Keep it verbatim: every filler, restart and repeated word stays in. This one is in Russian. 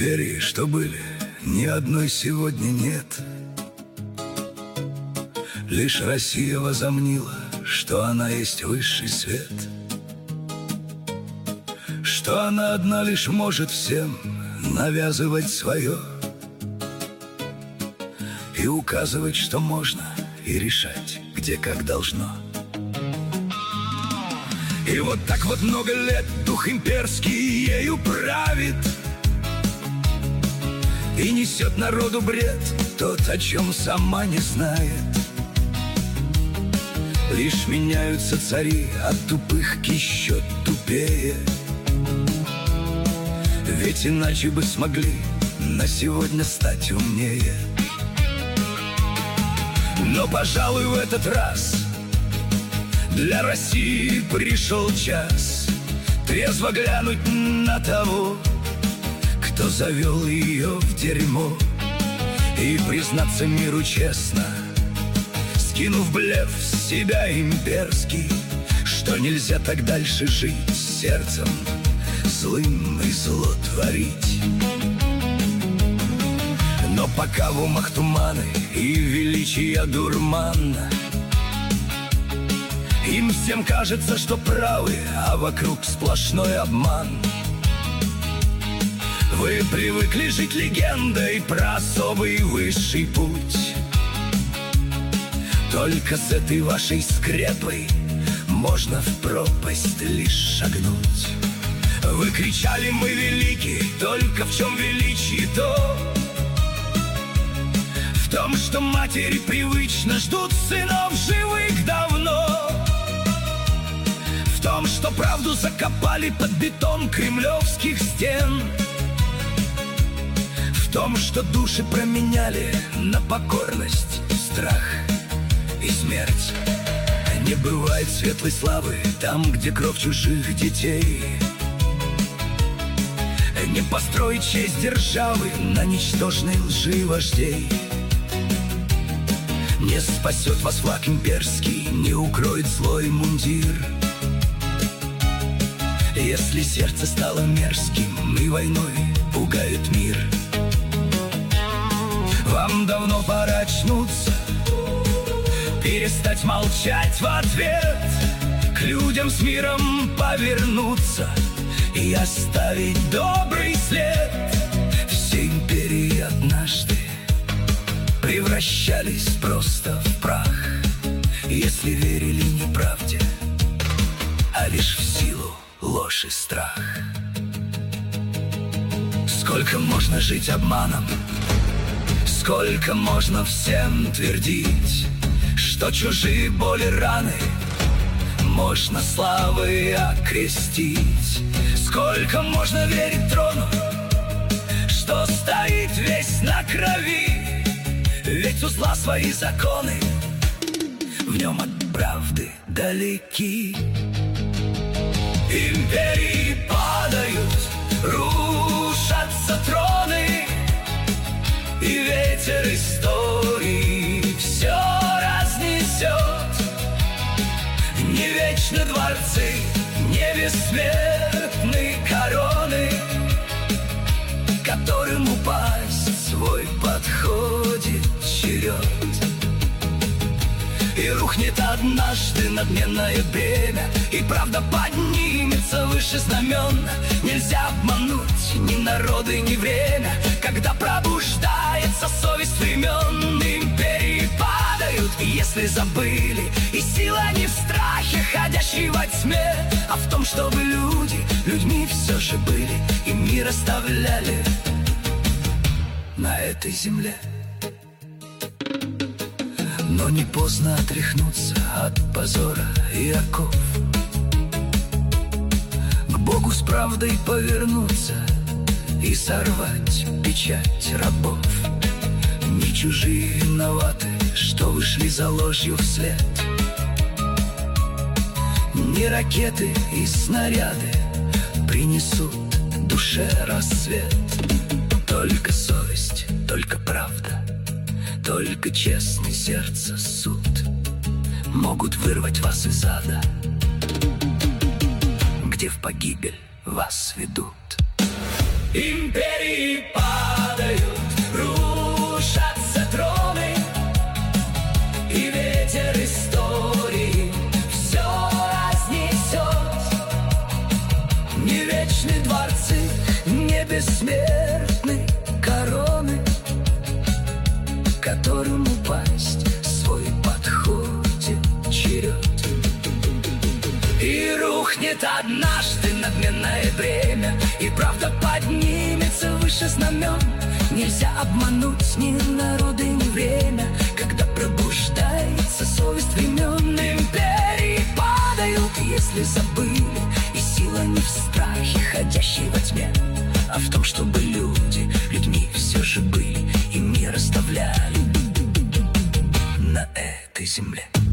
империи, что были, ни одной сегодня нет. Лишь Россия возомнила, что она есть высший свет, что она одна лишь может всем навязывать свое и указывать, что можно, и решать, где как должно. И вот так вот много лет дух имперский ею правит и несет народу бред, тот, о чем сама не знает. Лишь меняются цари от тупых к еще тупее, ведь иначе бы смогли на сегодня стать умнее. Но, пожалуй, в этот раз для России пришел час трезво глянуть на того, кто завел ее в дерьмо, и признаться миру честно, скинув блеф с себя имперский, что нельзя так дальше жить сердцем злым и зло творить. Но пока в умах туманы и величия дурман, им всем кажется, что правы, а вокруг сплошной обман. Вы привыкли жить легендой про особый высший путь, только с этой вашей скрепой можно в пропасть лишь шагнуть. Вы кричали: мы велики, только в чем величие то? В том, что матери привычно ждут сынов живых давно, в том, что правду закопали под бетон кремлевских стен, в том, что души променяли на покорность, страх и смерть. Не бывает светлой славы там, где кровь чужих детей. Не построить честь державы на ничтожной лжи вождей. Не спасет вас флаг имперский, не укроет злой мундир. Если сердце стало мерзким и войной пугает мир, вам давно пора очнуться, перестать молчать в ответ, к людям с миром повернуться и оставить добрый след. Все империи однажды превращались просто в прах, если верили не правде, а лишь в силу ложь и страх. Сколько можно жить обманом, сколько можно всем твердить, что чужие боли, раны можно славой окрестить. Сколько можно верить трону, что стоит весь на крови, ведь у зла свои законы, в нем от правды далеки. Империи падают, рушатся троны, и ветер истории все разнесет. Не вечны дворцы, не бессмертны короны, которым упасть свой подходит черед. И рухнет однажды надменное бремя, и правда поднимется выше знамен. Нельзя обмануть ни народы, ни время, когда пробуждается совесть времен. Империи падают, если забыли, и сила не в страхе, ходящей во тьме, а в том, чтобы люди людьми все же были и мир оставляли на этой земле. Но не поздно отряхнуться от позора и оков, к Богу с правдой повернуться и сорвать печать рабов. Не чужие виноваты, что вышли за ложью вслед, не ракеты и снаряды принесут душе рассвет. Только совесть, только правда, только честный сердце суд могут вырвать вас из ада, где в погибель вас ведут. Империи падают, рушатся троны, и ветер истории все разнесет. Не вечны дворцы, не бессмертны короны, которым упасть свой подходит черед. И рухнет однажды надменное бремя, и правда поднимется выше знамен. Нельзя обмануть ни народы, ни время, когда пробуждается совесть времен. Империи падают, если забыли, и сила не в страхе, ходящей во тьме, а в том, чтобы люди людьми все же были и мир оставляли на этой земле.